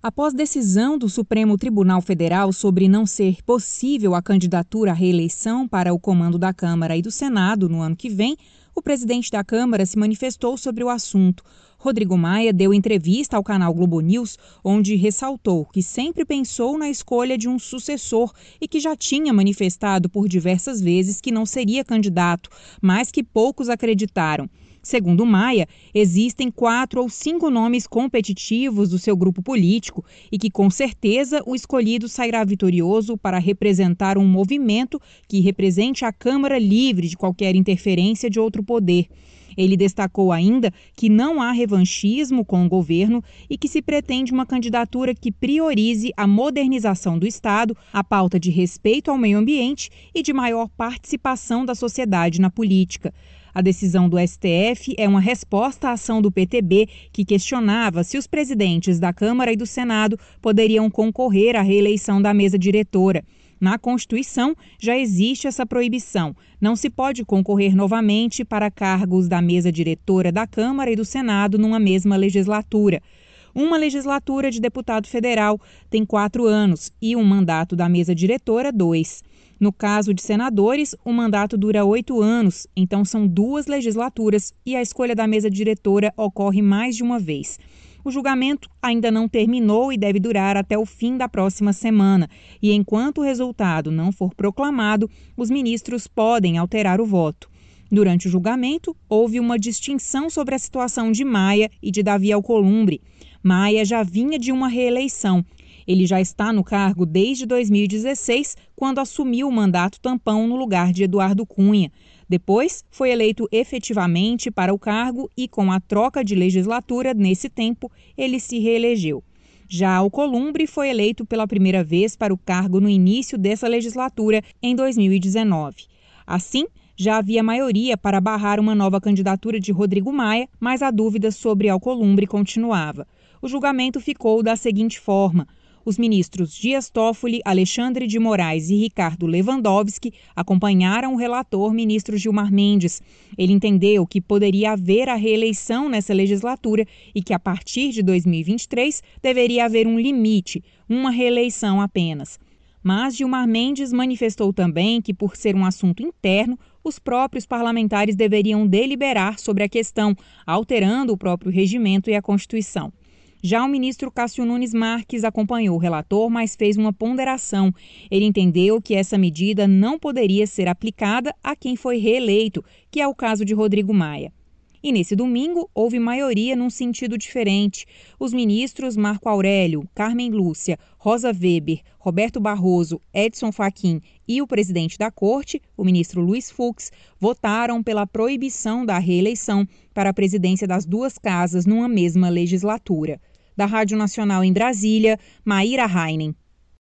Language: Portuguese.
Após decisão do Supremo Tribunal Federal sobre não ser possível a candidatura à reeleição para o comando da Câmara e do Senado no ano que vem, o presidente da Câmara se manifestou sobre o assunto. Rodrigo Maia deu entrevista ao canal Globo News, onde ressaltou que sempre pensou na escolha de um sucessor e que já tinha manifestado por diversas vezes que não seria candidato, mas que poucos acreditaram. Segundo Maia, existem 4 ou 5 nomes competitivos do seu grupo político e que, com certeza, o escolhido sairá vitorioso para representar um movimento que represente a Câmara livre de qualquer interferência de outro poder. Ele destacou ainda que não há revanchismo com o governo e que se pretende uma candidatura que priorize a modernização do Estado, a pauta de respeito ao meio ambiente e de maior participação da sociedade na política. A decisão do STF é uma resposta à ação do PTB, que questionava se os presidentes da Câmara e do Senado poderiam concorrer à reeleição da mesa diretora. Na Constituição, já existe essa proibição. Não se pode concorrer novamente para cargos da mesa diretora da Câmara e do Senado numa mesma legislatura. Uma legislatura de deputado federal tem 4 anos e um mandato da mesa diretora, 2. No caso de senadores, o mandato dura 8 anos, então são 2 legislaturas e a escolha da mesa diretora ocorre mais de uma vez. O julgamento ainda não terminou e deve durar até o fim da próxima semana. E enquanto o resultado não for proclamado, os ministros podem alterar o voto. Durante o julgamento, houve uma distinção sobre a situação de Maia e de Davi Alcolumbre. Maia já vinha de uma reeleição. Ele já está no cargo desde 2016, quando assumiu o mandato tampão no lugar de Eduardo Cunha. Depois, foi eleito efetivamente para o cargo e, com a troca de legislatura nesse tempo, ele se reelegeu. Já Alcolumbre foi eleito pela primeira vez para o cargo no início dessa legislatura, em 2019. Assim, já havia maioria para barrar uma nova candidatura de Rodrigo Maia, mas a dúvida sobre Alcolumbre continuava. O julgamento ficou da seguinte forma: os ministros Dias Toffoli, Alexandre de Moraes e Ricardo Lewandowski acompanharam o relator, ministro Gilmar Mendes. Ele entendeu que poderia haver a reeleição nessa legislatura e que, a partir de 2023, deveria haver um limite, uma reeleição apenas. Mas Gilmar Mendes manifestou também que, por ser um assunto interno, os próprios parlamentares deveriam deliberar sobre a questão, alterando o próprio regimento e a Constituição. Já o ministro Cássio Nunes Marques acompanhou o relator, mas fez uma ponderação. Ele entendeu que essa medida não poderia ser aplicada a quem foi reeleito, que é o caso de Rodrigo Maia. E nesse domingo, houve maioria num sentido diferente. Os ministros Marco Aurélio, Carmen Lúcia, Rosa Weber, Roberto Barroso, Edson Fachin e o presidente da Corte, o ministro Luiz Fux, votaram pela proibição da reeleição para a presidência das 2 casas numa mesma legislatura. Da Rádio Nacional em Brasília, Maíra Heinen.